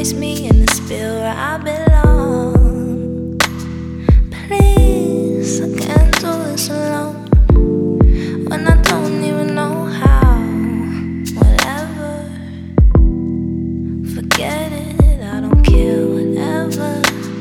place me in the spill where I belong. Please, I can't do this alone when I don't even know how. Whatever, forget it, I don't care, whatever.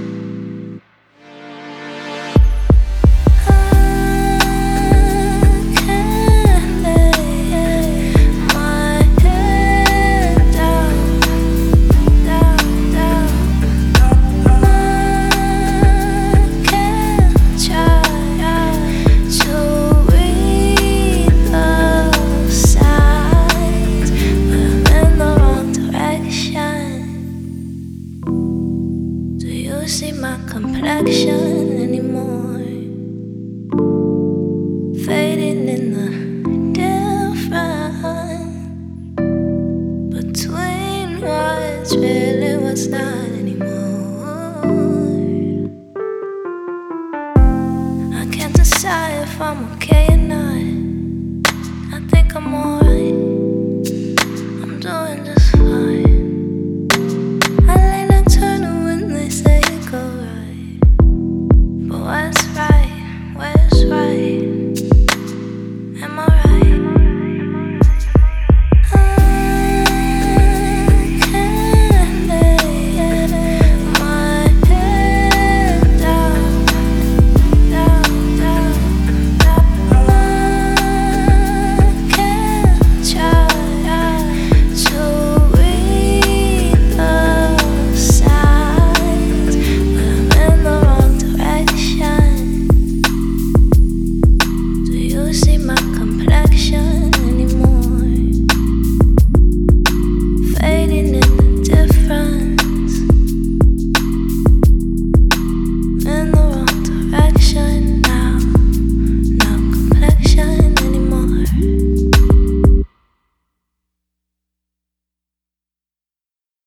See my complexion anymore, fading in the difference between what's real and what's not.